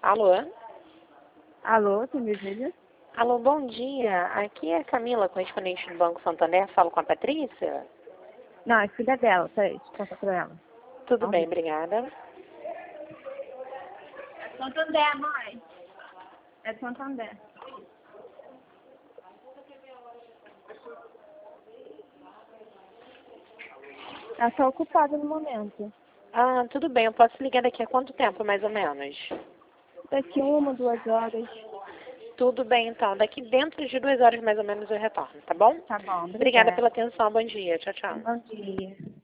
Alô? Alô, tem Virgínia? Alô, bom dia. Aqui é a Camila, correspondente do Banco Santander. Falo com a Patrícia? Não, é filha dela, peraí, deixa eu passar pra ela. Tudo bem, obrigada. É Santander, mãe. É Santander. Ela tá ocupada no momento. Ah, tudo bem. Eu posso ligar daqui a quanto tempo, mais ou menos? Daqui 1, 2 horas. Tudo bem, então. Daqui dentro de 2 horas, mais ou menos, eu retorno, tá bom? Tá bom, Obrigada obrigada. pela atenção. Bom dia. Tchau, tchau. Bom dia.